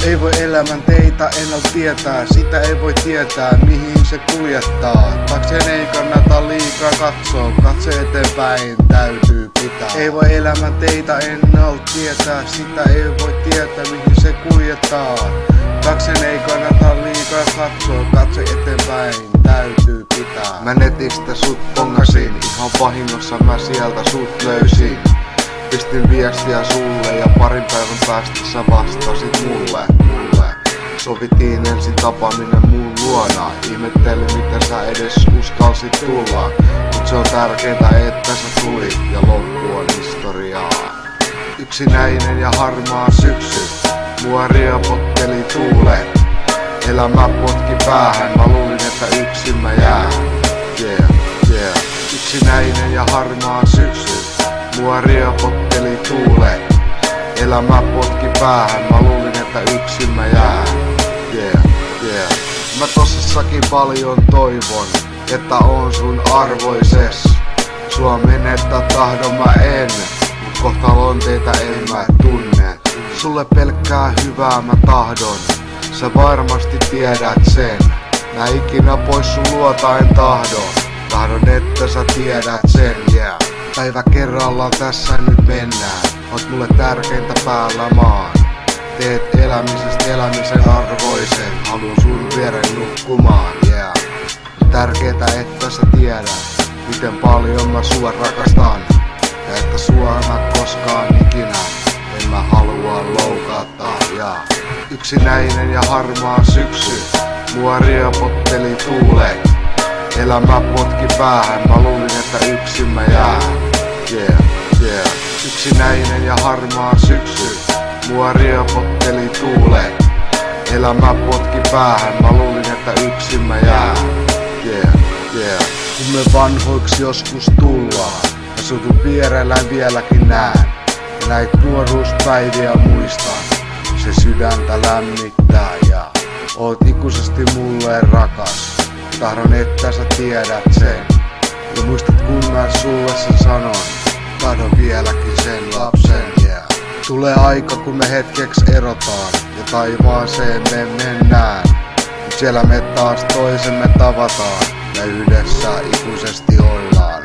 Ei voi elämän teitä ennalta tietää, sitä ei voi tietää mihin se kuljettaa. Takseen ei kannata liikaa katsoa, katse eteenpäin täytyy pitää. Ei voi elämän teitä ennalta tietää, sitä ei voi tietää mihin se kuljettaa. Takseen ei kannata liikaa katsoa, katse eteenpäin täytyy pitää. Mä netistä sut pongasin, ihan vahingossa mä sieltä sut löysin. Pistin viestiä sulle ja parin päivän päästä sä vastasit mulle. Sovittiin ensin tapaaminen mun luona. Ihmettelin miten sä edes uskalsit tulla. Mut se on tärkeintä että sä tulit ja loppu on historiaa. Yksinäinen ja harmaa syksy, mua riepotteli tuulet. Elämä potki päähän, mä luulin että yksin mä jään. Yeah. Yksinäinen ja harmaa syksy, mua riepotteli tuulet. Elämä potki päähän, mä luulin että yksin mä jään. Yeah. Mä tossakin paljon toivon, että on sun arvoises. Sua menettää tahdon mä en, mut kohtalon teitä en mä tunne. Sulle pelkkää hyvää mä tahdon, sä varmasti tiedät sen. Mä ikinä pois sun luota en tahdon että sä tiedät sen, yeah. Päivä kerrallaan tässä nyt mennään, oot mulle tärkeintä päällä maan. Teet elämisestä elämisen arvoisen, haluan sun vieren nukkumaan, yeah. Tärkeetä että sä tiedät, miten paljon mä sua rakastan. Ja että sua mä koskaan ikinä, en mä halua loukata, yeah. Yksinäinen ja harmaa syksy, mua riepotteli tuulet. Elämä potki päähän, mä luulin että yksin mä jään. Yeah. Yksinäinen ja harmaa syksy, mua riepotteli tuulet. Elämä potki päähän, mä luulin että yksin mä jään. Yeah. Kun me vanhoiksi joskus tullaan, ja sutun vierellään vieläkin näen. Ja näit nuoruuspäiviä muistan, se sydäntä lämmittää ja oot ikuisesti mulle rakas. Tahdon että sä tiedät sen. Ja muistat kun mä sulle sen sanon. Tahdon vieläkin sen lapsen, yeah. Tulee aika kun me hetkeksi erotaan ja taivaaseen me mennään. Mut siellä me taas toisemme tavataan ja yhdessä ikuisesti ollaan.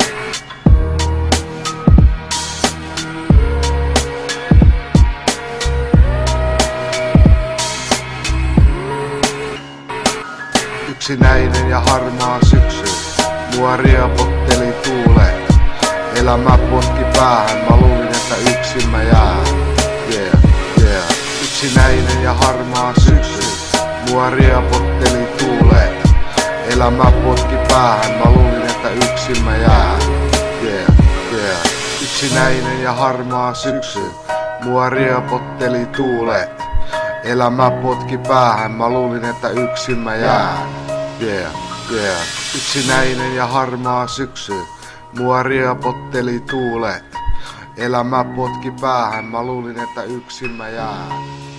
Yksinäinen ja harmaa syksy, mua riepotteli tuulet. Elämä potki päähän, mä luulin että yksin mä jään. Yeah. Yksinäinen ja harmaa syksy, mua riepotteli tuulet. Elämä potki päähän, mä luulin että yksin mä jään. Yeah. Yksinäinen ja harmaa syksy, mua riepotteli tuulet. Elämä potki päähän, mä luulin että yksin mä jään. Yeah. Yksinäinen ja harmaa syksy, mua riepotteli tuulet. Elämä potki päähän, mä luulin että yksin mä jään.